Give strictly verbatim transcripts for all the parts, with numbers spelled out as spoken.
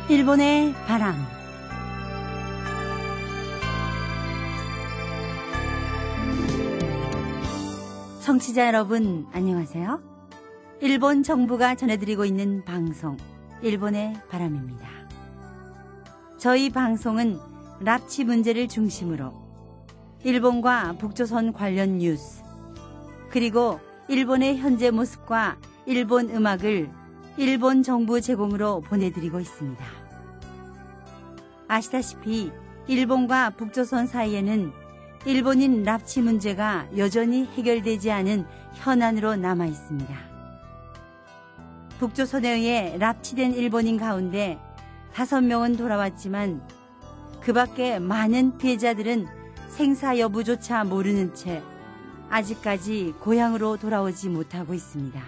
일본의 바람. 청취자 여러분, 안녕하세요. 일본 정부가 전해드리고 있는 방송, 일본의 바람입니다. 저희 방송은 납치 문제를 중심으로 일본과 북조선 관련 뉴스, 그리고 일본의 현재 모습과 일본 음악을 일본 정부 제공으로 보내드리고 있습니다. 아시다시피 일본과 북조선 사이에는 일본인 납치 문제가 여전히 해결되지 않은 현안으로 남아 있습니다. 북조선에 의해 납치된 일본인 가운데 다섯 명은 돌아왔지만 그 밖에 많은 피해자들은 생사 여부조차 모르는 채 아직까지 고향으로 돌아오지 못하고 있습니다.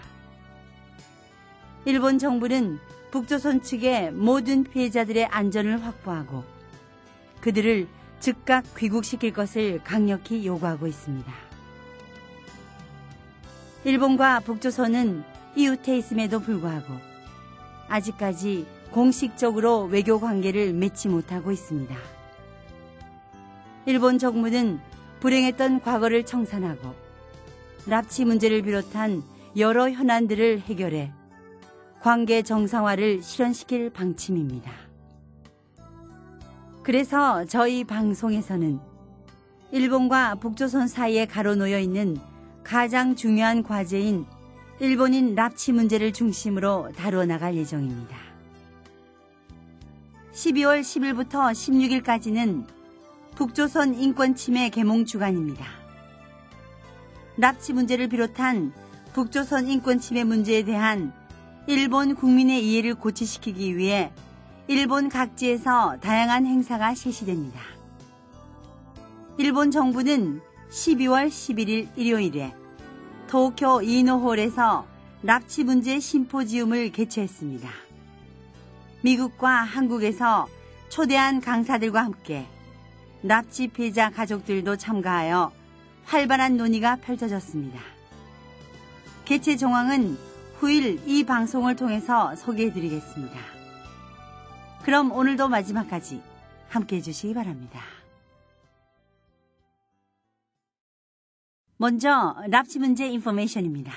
일본 정부는 북조선 측의 모든 피해자들의 안전을 확보하고 그들을 즉각 귀국시킬 것을 강력히 요구하고 있습니다. 일본과 북조선은 이웃해 있음에도 불구하고 아직까지 공식적으로 외교 관계를 맺지 못하고 있습니다. 일본 정부는 불행했던 과거를 청산하고 납치 문제를 비롯한 여러 현안들을 해결해 관계 정상화를 실현시킬 방침입니다. 그래서 저희 방송에서는 일본과 북조선 사이에 가로놓여 있는 가장 중요한 과제인 일본인 납치 문제를 중심으로 다루어 나갈 예정입니다. 십이월 십일부터 십육일까지는 북조선 인권침해 계몽 주간입니다. 납치 문제를 비롯한 북조선 인권침해 문제에 대한 일본 국민의 이해를 고취시키기 위해 일본 각지에서 다양한 행사가 실시됩니다. 일본 정부는 십이월 십일일 일요일에 도쿄 이노홀에서 납치 문제 심포지움을 개최했습니다. 미국과 한국에서 초대한 강사들과 함께 납치 피해자 가족들도 참가하여 활발한 논의가 펼쳐졌습니다. 개최 정황은 후일 이 방송을 통해서 소개해드리겠습니다. 그럼 오늘도 마지막까지 함께해 주시기 바랍니다. 먼저 납치 문제 인포메이션입니다.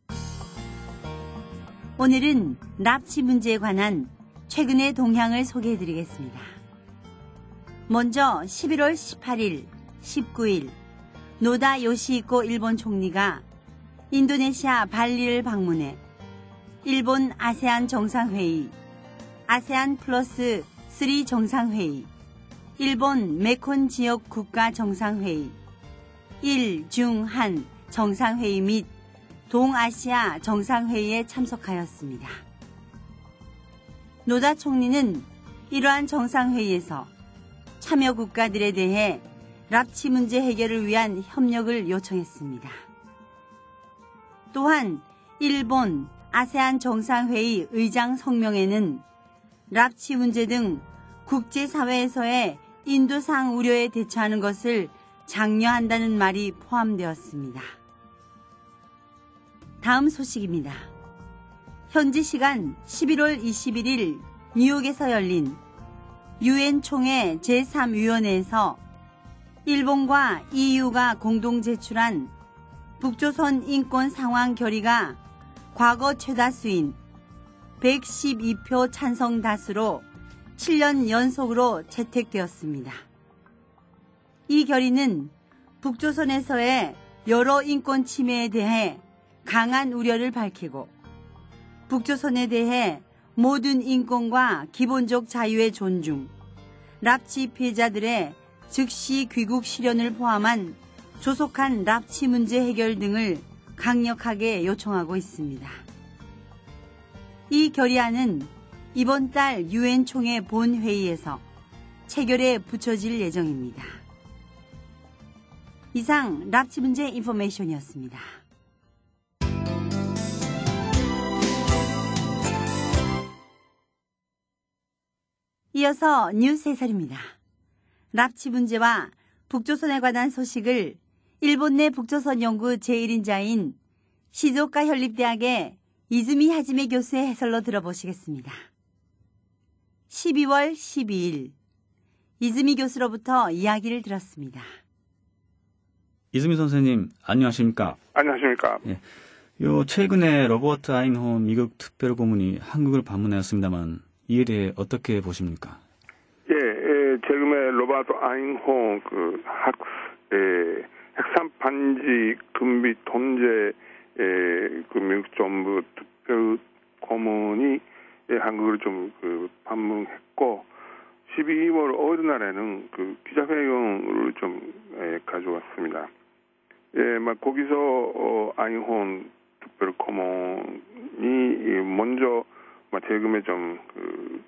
오늘은 납치 문제에 관한 최근의 동향을 소개해드리겠습니다. 먼저 십일월 십팔일, 십구일 노다 요시히코 일본 총리가 인도네시아 발리를 방문해 일본 아세안 정상회의, 아세안 플러스 삼 정상회의, 일본 메콘 지역 국가 정상회의, 일, 중, 한 정상회의 및 동아시아 정상회의에 참석하였습니다. 노다 총리는 이러한 정상회의에서 참여 국가들에 대해 납치 문제 해결을 위한 협력을 요청했습니다. 또한 일본 아세안 정상회의 의장 성명에는 납치 문제 등 국제사회에서의 인도상 우려에 대처하는 것을 장려한다는 말이 포함되었습니다. 다음 소식입니다. 현지 시간 십일월 이십일일 뉴욕에서 열린 유엔 총회 제삼 위원회에서 일본과 이유가 공동 제출한 북조선 인권 상황 결의가 과거 최다수인 백십이표 찬성 다수로 칠 년 연속으로 채택되었습니다. 이 결의는 북조선에서의 여러 인권 침해에 대해 강한 우려를 밝히고 북조선에 대해 모든 인권과 기본적 자유의 존중, 납치 피해자들의 즉시 귀국 실현을 포함한 조속한 납치 문제 해결 등을 강력하게 요청하고 있습니다. 이 결의안은 이번 달 유엔 총회 본회의에서 체결에 붙여질 예정입니다. 이상 납치 문제 인포메이션이었습니다. 이어서 뉴스 해설입니다. 납치 문제와 북조선에 관한 소식을 일본 내 북조선 연구 제일인자인 시조카 현립대학의 이즈미 하지메 교수의 해설로 들어보시겠습니다. 십이월 십이일 이즈미 교수로부터 이야기를 들었습니다. 이즈미 선생님, 안녕하십니까? 안녕하십니까? 예. 요 최근에 로버트 아인혼 미국 특별고문이 한국을 방문하였습니다만 이에 대해 어떻게 보십니까? 예, 예 최근에 로버트 아인혼 그 학, 예, 핵산 반지 금비 통제 예, 그 미국 정부 특별고문이 예, 한국을 좀 그 방문했고 십이월 오일 날에는 그 기자회견을 좀 예, 가져왔습니다. 예, 막 거기서 어, 아인혼 특별고문이 먼저 막 최근에 좀 그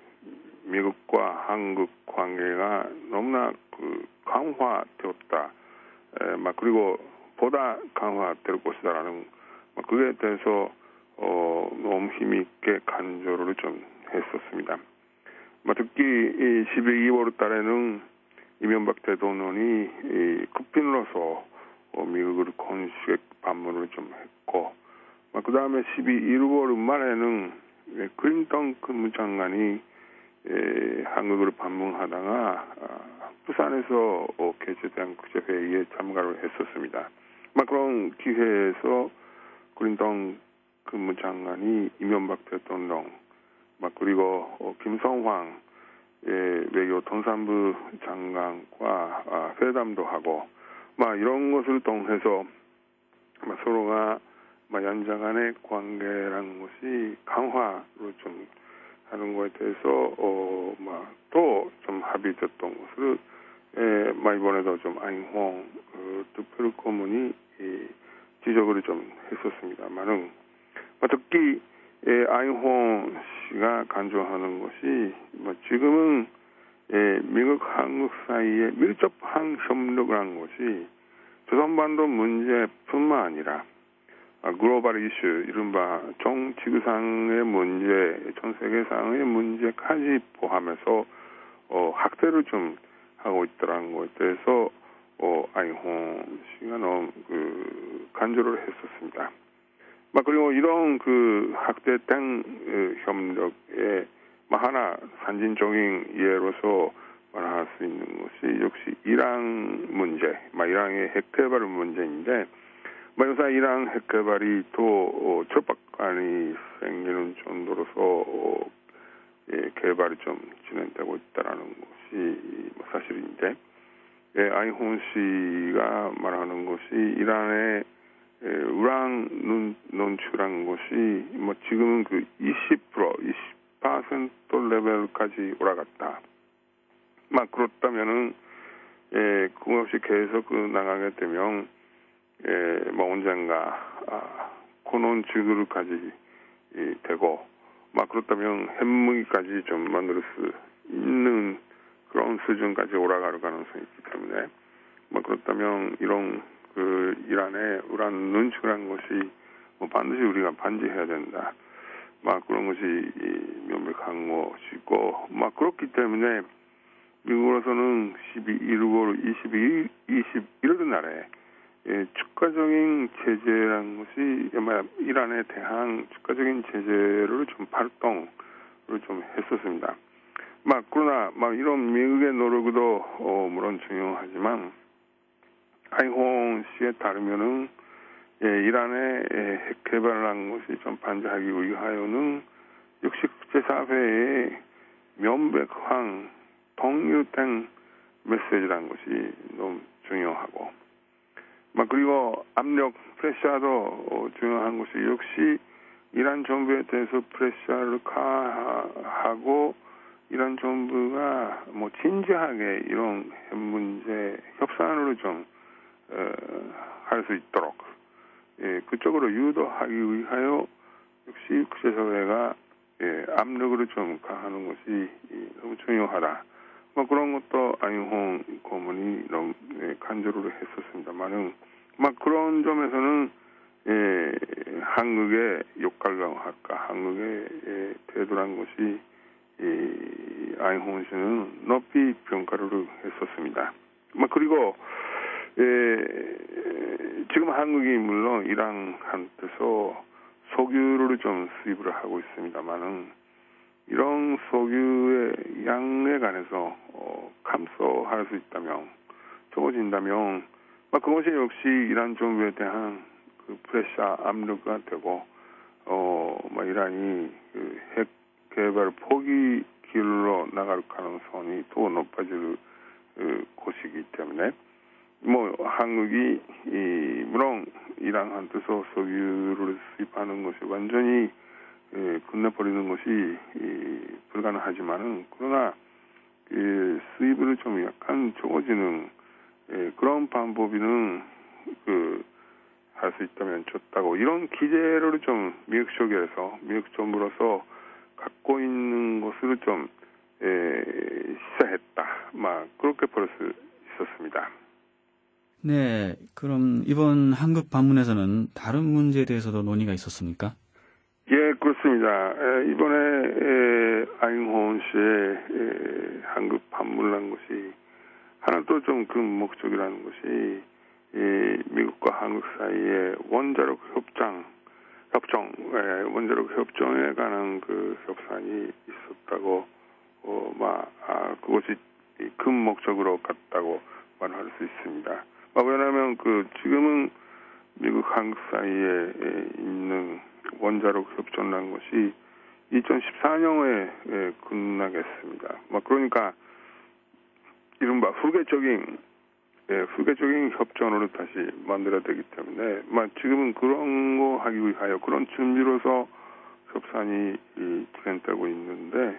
미국과 한국 관계가 너무나 그 강화되었다. 에, 막 그리고 보다 강화될 것이다라는 막 그에 대해서 어, 너무 힘있게 간조를 좀 했었습니다. 막 특히 이 십이월 달에는 이명박 대통령이 이 국빈으로서 어, 미국을 공식 방문을 좀 했고, 그 다음에 십이월 말에는 예, 클린턴 국무장관이 예, 한국을 방문하다가 아, 부산에서 어, 개최된 국제회의에 참가를 했었습니다. 막 그런 기회에서 클린턴 국무장관이 이명박 대통령, 막 그리고 어, 김성황 예, 외교 통상부 장관과 아, 회담도 하고, 막 이런 것을 통해서 막 서로가 막 양자 간의 관계라는 것이 강화로 좀 하는 것에 대해서 어, 막 또 좀 합의됐던 것을 예, 막 이번에도 좀 아인홍 어, 특별고문이 예, 지적을 좀 했었습니다만은 특히 예, 아인홍 씨가 간주하는 것이 뭐 지금은 예, 미국 한국 사이에 밀접한 협력을 한 것이 조선반도 문제뿐만 아니라 아, 글로벌 이슈, 이른바 전 지구상의 문제, 전 세계상의 문제까지 포함해서 어, 확대를 좀 하고 있더라는 것에 대해서 어, 아인홍 씨가 너무 그 간주를 했었습니다. 막 그리고 이런 그 확대된 그 협력의 하나 산진적인 예로서 말할 수 있는 것이 역시 이란 문제, 막 이란의 핵 개발 문제인데. 요새 이란 핵 개발이 또 어, 절박감이 생기는 정도로서 어, 예, 개발이 좀 진행되고 있다라는 것이 뭐 사실인데, 예, 아인홍 씨가 말하는 것이 이란의 예, 우란 논, 논출한 것이 뭐 지금은 그 이십 퍼센트, 이십 퍼센트 레벨까지 올라갔다. 막 그렇다면은 예, 그것이 계속 그 나가게 되면 예, 뭐 언젠가 아, 고논 지구를까지 예, 되고, 막 그렇다면 핵무기까지 좀 만들 수 있는 그런 수준까지 올라갈 가능성이 있기 때문에, 뭐 그렇다면 이런 그 이란의 우란 눈치란 것이 뭐 반드시 우리가 반지해야 된다. 막 그런 것이 명백한 것이고, 막 그렇기 때문에 미국으로서는 십이월 이십일, 이십일일 날에 예, 추가적인 제재라는 것이 아마 이란에 대한 추가적인 제재를 좀 발동을 좀 했었습니다. 막 그러나 막 이런 미국의 노력도 어, 물론 중요하지만 아인홍 씨에 따르면은 예, 이란의 예, 핵 개발하는 것이 좀 반대하기 위하여는 역시 국제사회의 명백한 통일된 메시지라는 것이 너무 중요하고, 막 그리고 압력 프레셔도 어, 중요한 것이 역시 이란 정부에 대해서 프레셔를 가하고 이란 정부가 뭐 진지하게 이런 핵 문제 협상으로 좀 할 수 있도록 예, 그쪽으로 유도하기 위하여 역시 국제사회가 예, 압력으로 좀 가하는 것이 예, 너무 중요하다. 뭐 그런 것도 아인홍 고문이 너무 예, 간절로 했었습니다만은 막 그런 점에서는 예, 한국의 역할과 학과 한국의 예, 태도란 것이 예, 아인홍 씨는 높이 평가를 했었습니다. 막 그리고 예, 지금 한국이 물론 이란한테서 석유를 좀 수입을 하고 있습니다만은 이런 석유의 양에 관해서 어, 감소할 수 있다면, 적어진다면, 막 그것이 역시 이란 정부에 대한 그 프레셔 압력가 되고, 어, 막 이란이 그 핵 개발 포기 길로 나갈 가능성이 더 높아질 그 곳이기 때문에, 뭐 한국이 이 물론 이란한테서 석유를 수입하는 것이 완전히 예, 끝내버리는 것이 이, 불가능하지만은, 그러나 그 수입을 좀 약간 적어지는 예, 그런 방법이는 그 할 수 있다면 좋다고, 이런 기대를 좀 미국 쪽에서 미국 정부로서 갖고 있는 것을 좀 예, 시사했다. 막 그렇게 볼 수 있었습니다. 네, 그럼 이번 한국 방문에서는 다른 문제에 대해서도 논의가 있었습니까? 예, 그렇습니다. 에, 이번에 에, 아잉호원 씨의 에, 한국 방문한 것이 하나 또 좀 그 목적이라는 것이 이 미국과 한국 사이의 원자력 협정, 협정, 에, 원자력 협정에 관한 그 협상이 있었다고, 어, 막 아, 그것이 큰 목적으로 갔다고 말할 수 있습니다. 왜냐하면 그 지금은 미국 한국 사이에 있는 원자력 협정이라는 것이 이천십사 년에 끝나겠습니다. 막 그러니까 이른바 후계적인 예, 후계적인 협정으로 다시 만들어야 되기 때문에, 막 지금은 그런 거 하기 위하여 그런 준비로서 협상이 진행되고 있는데,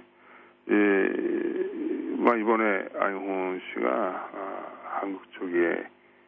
예, 막 이번에 아잉호원 씨가 아, 한국 쪽에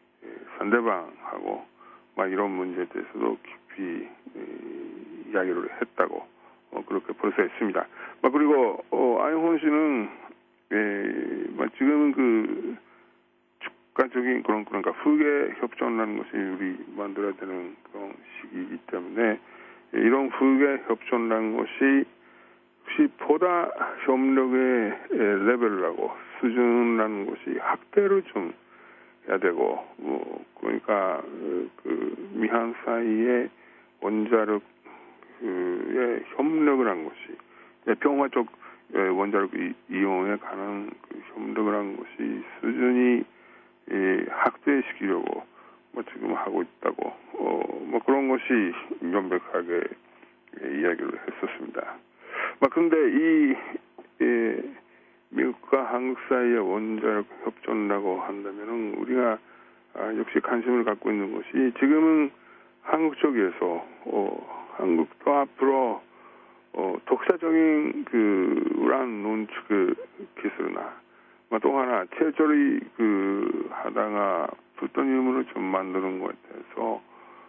상대방하고 막 이런 문제에 대해서도 깊이 에, 이야기를 했다고 어, 그렇게 볼 수 있습니다. 막 그리고 어, 아잉호원 씨는 에, 막 지금은 그 주가적인 그런 그러니까 후계 협정이라는 것이 우리 만들어야 되는 그런 시기이기 때문에 에, 이런 후계 협정이라는 것이 혹시 보다 협력의 에, 레벨하고 수준이라는 것이 확대를 좀 해야 되고, 뭐 그러니까 그, 그 미한 사이의 원자력의 협력을 한 것이 평화적 원자력 이용에 관한 그 협력을 한 것이 수준이 예, 확대시키려고 뭐 지금 하고 있다고, 어, 뭐 그런 것이 명백하게 예, 이야기를 했었습니다. 막 근데 이 예, 미국과 한국 사이의 원자력 협정이라고 한다면은 우리가 아, 역시 관심을 갖고 있는 것이 지금은 한국 쪽에서 어, 한국도 앞으로 어, 독자적인 그 우란 논축 기술이나 또 하나 최저리 그 하다가 플루토늄으로 좀 만드는 것에 대해서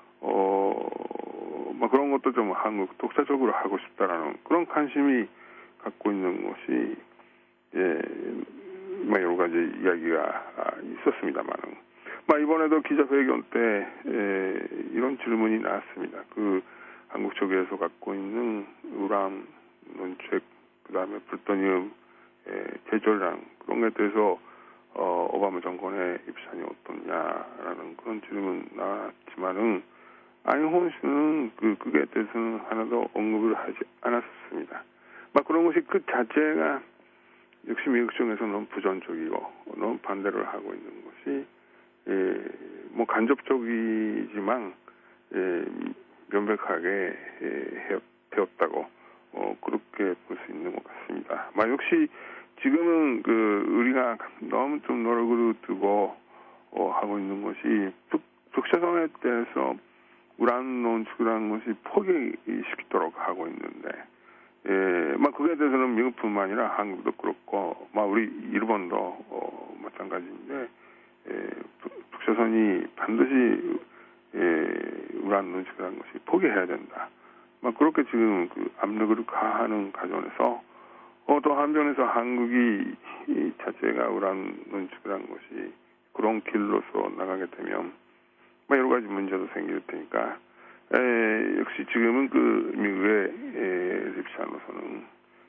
어, 뭐 그런 것도 좀 한국 독자적으로 하고 싶다라는 그런 관심이 갖고 있는 것이 예, 뭐 여러 가지 이야기가 있었습니다만은, 뭐 이번에도 기자회견 때 예, 이런 질문이 나왔습니다. 그 한국 쪽에서 갖고 있는 우란 논책, 그 다음에 플루토늄 예, 제조량 그런 것에 대해서 어, 오바마 정권의 입장이 어떻냐라는 그런 질문 나왔지만은 아잉호원 씨는 그 그에 대해서는 하나도 언급을 하지 않았습니다. 막 그런 것이 그 자체가 역시 미국 쪽에서 너무 부정적이고 너무 반대를 하고 있는 것이 예, 뭐 간접적이지만 예, 명백하게 예, 되었다고 어, 그렇게 볼 수 있는 것 같습니다. 막 역시 지금은 그 우리가 너무 좀 노력을 두고 어, 하고 있는 것이 북, 북조선에 대해서 우란 논축이라는 것이 포기시키도록 하고 있는데, 예, 막 그에 대해서는 미국뿐만 아니라 한국도 그렇고, 막 우리 일본도 어, 마찬가지인데, 예, 북조선이 반드시 예, 우란 논축이라는 것이 포기해야 된다. 막 그렇게 지금 그 압력을 가하는 과정에서 어, 또 한편에서 한국이 이 자체가 우란 논축이라는 것이 그런 길로서 나가게 되면 뭐 여러 가지 문제도 생길 테니까 에, 역시 지금은 그 미국의 입장으로서는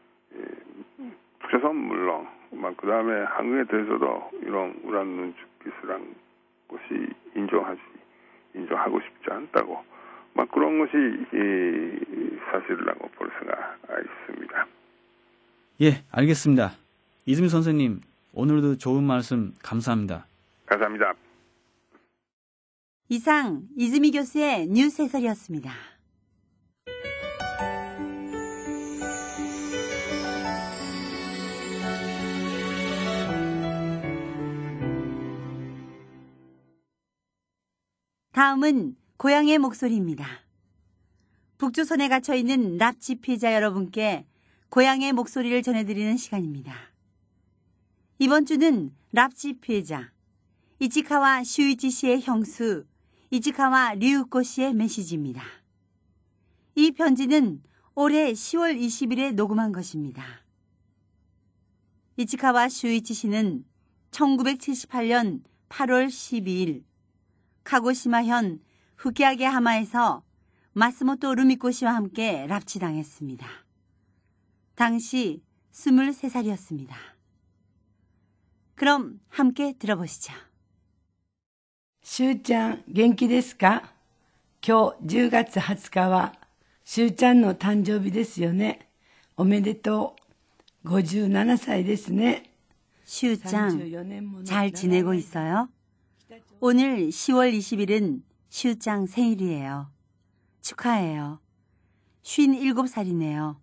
북조선 물론 그 다음에 한국에 대해서도 이런 우란 논축 기술한 것이 인정하지 인정하고 싶지 않다고 막 그런 것이 이, 사실이라고 볼 수가 있습니다. 예, 알겠습니다. 이즈미 선생님, 오늘도 좋은 말씀 감사합니다. 감사합니다. 이상 이즈미 교수의 뉴스 해설이었습니다. 다음은 고향의 목소리입니다. 북조선에 갇혀있는 납치 피해자 여러분께 고향의 목소리를 전해드리는 시간입니다. 이번 주는 납치 피해자 이치카와 슈이치 씨의 형수 이치카와 류우코 씨의 메시지입니다. 이 편지는 올해 시월 이십일에 녹음한 것입니다. 이치카와 슈이치 씨는 천구백칠십팔년 팔월 십이일 카고시마현 후키아게 하마에서 마스모토 루미코 씨와 함께 납치당했습니다. 당시 스물세 살이었습니다. 그럼 함께 들어보시죠. しゅうちゃん元気ですか？今日じゅうがつはつかはしゅうちゃんの誕生日ですよね。おめでとう。ごじゅうななさいですね。 슈짱, 잘 지내고 있어요? 오늘 시월 이십일은 슈짱 생일이에요. 축하해요. 쉰일곱 살이네요.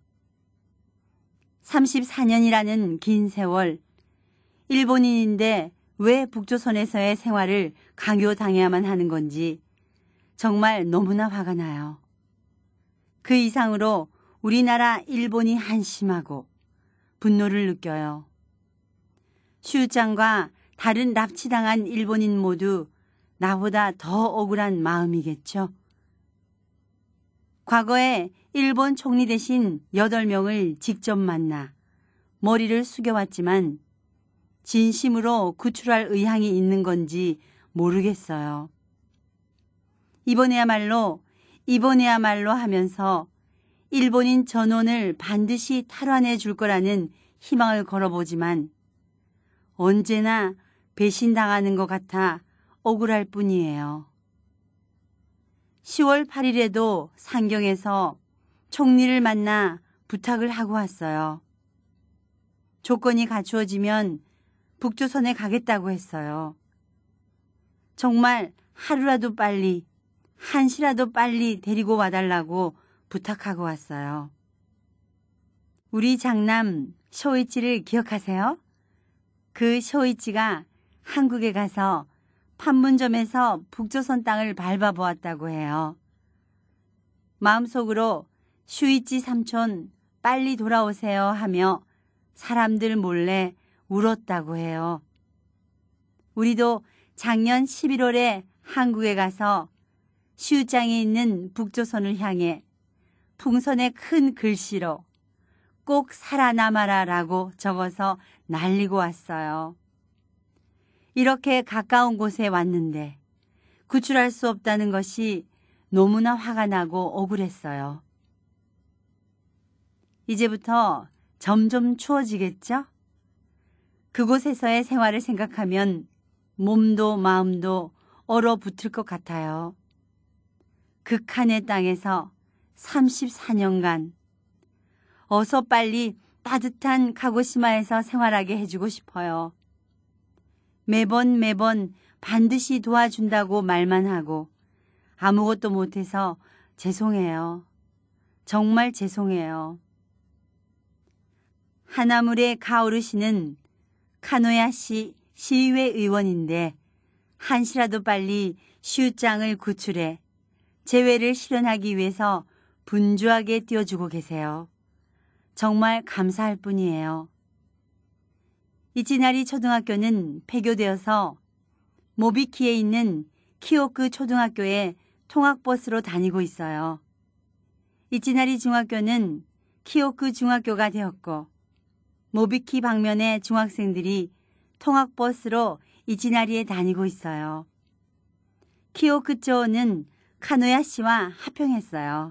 삼십사 년이라는 긴 세월, 일본인인데 왜 북조선에서의 생활을 강요당해야만 하는 건지 정말 너무나 화가 나요. 그 이상으로 우리나라 일본이 한심하고 분노를 느껴요. 슈짱과 다른 납치당한 일본인 모두 나보다 더 억울한 마음이겠죠. 과거에 일본 총리 대신 여덟 명을 직접 만나 머리를 숙여왔지만 진심으로 구출할 의향이 있는 건지 모르겠어요. 이번에야말로 이번에야말로 하면서 일본인 전원을 반드시 탈환해 줄 거라는 희망을 걸어보지만 언제나 배신당하는 것 같아 억울할 뿐이에요. 시월 팔일에도 상경에서 총리를 만나 부탁을 하고 왔어요. 조건이 갖추어지면 북조선에 가겠다고 했어요. 정말 하루라도 빨리, 한시라도 빨리 데리고 와달라고 부탁하고 왔어요. 우리 장남 쇼이치를 기억하세요? 그 쇼이치가 한국에 가서 판문점에서 북조선 땅을 밟아보았다고 해요. 마음속으로 슈이치 삼촌 빨리 돌아오세요 하며 사람들 몰래 울었다고 해요. 우리도 작년 십일월에 한국에 가서 슈짱이 있는 북조선을 향해 풍선에 큰 글씨로 꼭 살아남아라 라고 적어서 날리고 왔어요. 이렇게 가까운 곳에 왔는데 구출할 수 없다는 것이 너무나 화가 나고 억울했어요. 이제부터 점점 추워지겠죠? 그곳에서의 생활을 생각하면 몸도 마음도 얼어붙을 것 같아요. 극한의 땅에서 삼십사 년간 어서 빨리 따뜻한 카고시마에서 생활하게 해주고 싶어요. 매번 매번 반드시 도와준다고 말만 하고 아무것도 못해서 죄송해요. 정말 죄송해요. 하나물의 가오르 씨는 카노야시 시의회 의원인데 한시라도 빨리 슈짱을 구출해 재회를 실현하기 위해서 분주하게 뛰어주고 계세요. 정말 감사할 뿐이에요. 이치나리 초등학교는 폐교되어서 모비키에 있는 키오크 초등학교에 통학버스로 다니고 있어요. 이치나리 중학교는 키오크 중학교가 되었고 모비키 방면의 중학생들이 통학버스로 이치나리에 다니고 있어요. 키오크초는 카노야 씨와 합평했어요.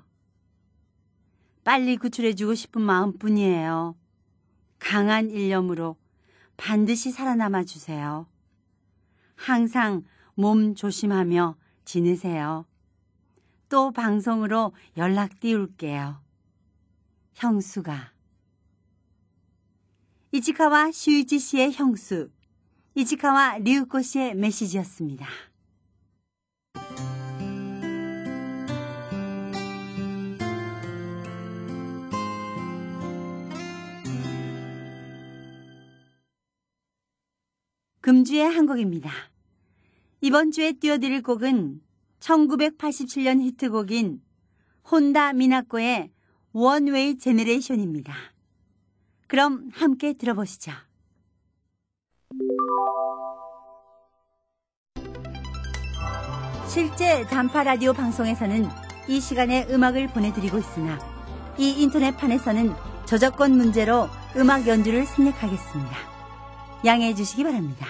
빨리 구출해주고 싶은 마음뿐이에요. 강한 일념으로 반드시 살아남아 주세요. 항상 몸 조심하며 지내세요. 또 방송으로 연락 띄울게요. 형수가. 이치카와 슈이치 씨의 형수, 이치카와 류코 씨의 메시지였습니다. 금주의 한 곡입니다. 이번 주에 띄워드릴 곡은 천구백팔십칠 년 히트곡인 혼다 미나코의 원웨이 제너레이션입니다. 그럼 함께 들어보시죠. 실제 단파 라디오 방송에서는 이 시간에 음악을 보내드리고 있으나 이 인터넷판에서는 저작권 문제로 음악 연주를 생략하겠습니다. 양해해 주시기 바랍니다.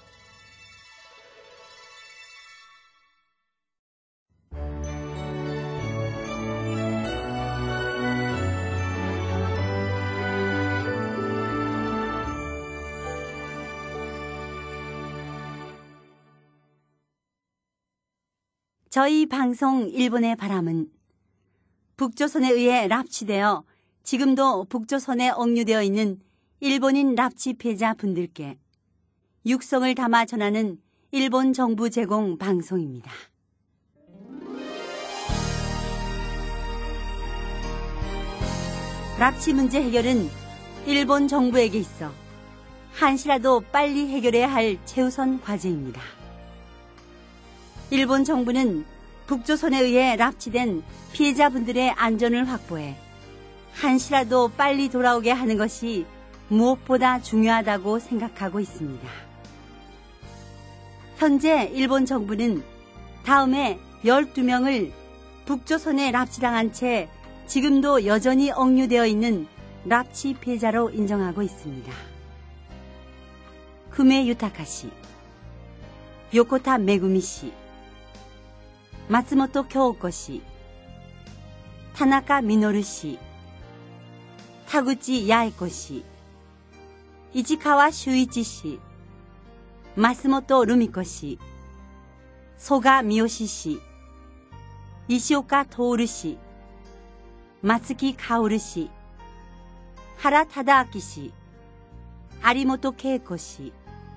저희 방송 일본의 바람은 북조선에 의해 납치되어 지금도 북조선에 억류되어 있는 일본인 납치 피해자 분들께 육성을 담아 전하는 일본 정부 제공 방송입니다. 납치 문제 해결은 일본 정부에게 있어 한시라도 빨리 해결해야 할 최우선 과제입니다. 일본 정부는 북조선에 의해 납치된 피해자분들의 안전을 확보해 한시라도 빨리 돌아오게 하는 것이 무엇보다 중요하다고 생각하고 있습니다. 현재 일본 정부는 다음에 열두 명을 북조선에 납치당한 채 지금도 여전히 억류되어 있는 납치 피해자로 인정하고 있습니다. 쿠메 유타카 씨, 요코타 메구미 씨, 마츠모토 쿄오코 씨, 타나카 미노루 씨, 타구치 야에코 씨, 이치카와 슈이치 씨, 마스모토 루미코 씨, 소가 미요시 씨, 이시오카 토오르 씨, 마츠키 카오르 씨, 하라 타다아키 씨, 아리모토 케이코 씨,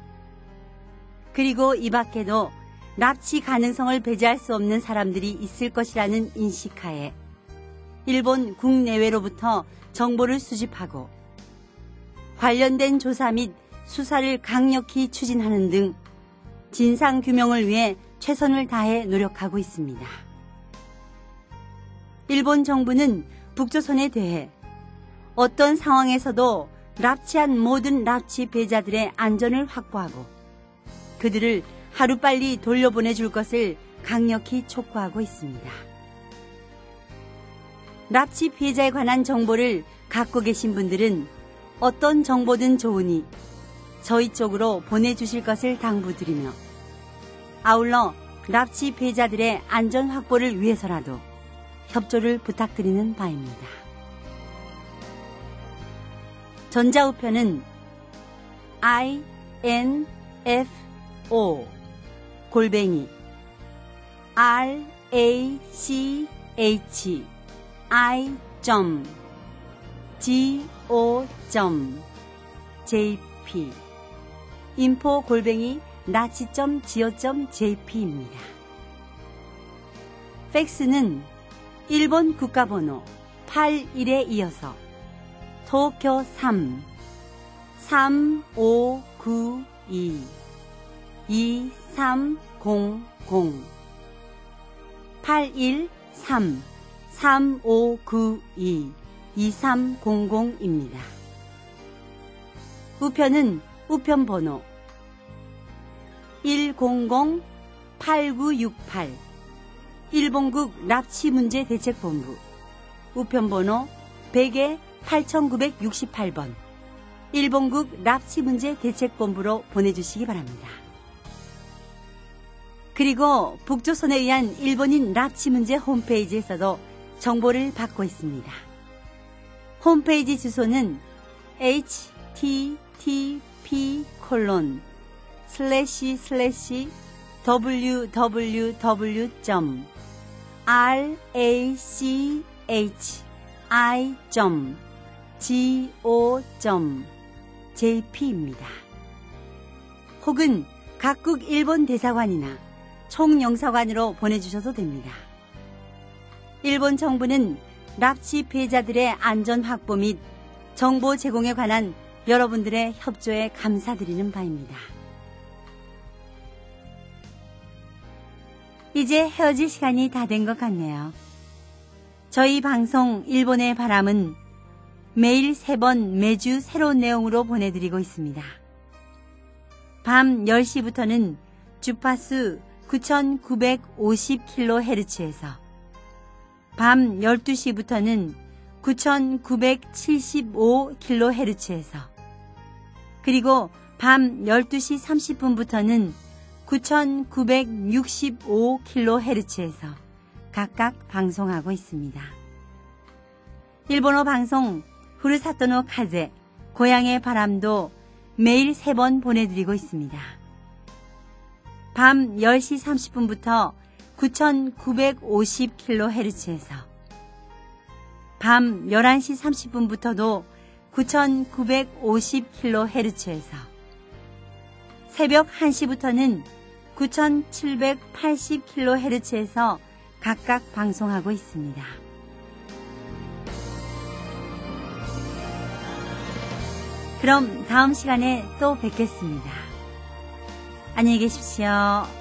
그리고 이 밖에도 납치 가능성을 배제할 수 없는 사람들이 있을 것이라는 인식하에 일본 국내외로부터 정보를 수집하고 관련된 조사 및 수사를 강력히 추진하는 등 진상규명을 위해 최선을 다해 노력하고 있습니다. 일본 정부는 북조선에 대해 어떤 상황에서도 납치한 모든 납치 피해자들의 안전을 확보하고 그들을 하루빨리 돌려보내줄 것을 강력히 촉구하고 있습니다. 납치 피해자에 관한 정보를 갖고 계신 분들은 어떤 정보든 좋으니 저희 쪽으로 보내주실 것을 당부드리며 아울러 납치 피해자들의 안전 확보를 위해서라도 협조를 부탁드리는 바입니다. 전자우편은 아이 엔 에프 오 골뱅이 알 에이 씨 에이치 아이 지 오 제이 피 인포 골뱅이 나치 지 오 제이 피입니다. 팩스는 일본 국가번호 팔십일에 이어서 도쿄 삼 삼오구이 이삼공공 팔일삼 삼오구이 이삼공공입니다. 우편은 우편번호 일공공 팔구육팔 일본국 납치문제대책본부 우편번호 백에 팔천구백육십팔 번 일본국 납치문제대책본부로 보내주시기 바랍니다. 그리고 북조선에 의한 일본인 납치 문제 홈페이지에서도 정보를 받고 있습니다. 홈페이지 주소는 에이치 티 티 피 콜론 슬래시 슬래시 더블유 더블유 더블유 점 알 에이 씨 에이치 아이 지 오 제이피입니다. 혹은 각국 일본 대사관이나 총영사관으로 보내주셔도 됩니다. 일본 정부는 납치 피해자들의 안전 확보 및 정보 제공에 관한 여러분들의 협조에 감사드리는 바입니다. 이제 헤어질 시간이 다 된 것 같네요. 저희 방송 일본의 바람은 매일 세 번 매주 새로운 내용으로 보내드리고 있습니다. 밤 열 시부터는 주파수 구천구백오십 킬로헤르츠에서 밤 열두 시부터는 구천구백칠십오 킬로헤르츠에서 그리고 밤 열두 시 삼십 분부터는 구천구백육십오 킬로헤르츠에서 각각 방송하고 있습니다. 일본어 방송 후르사토노 카제, 고향의 바람도 매일 세 번 보내드리고 있습니다. 밤 열 시 삼십 분부터 구천구백오십 킬로헤르츠에서 밤 열한 시 삼십 분부터도 구천구백오십 킬로헤르츠에서 새벽 한 시부터는 구천칠백팔십 킬로헤르츠에서 각각 방송하고 있습니다. 그럼 다음 시간에 또 뵙겠습니다. 안녕히 계십시오.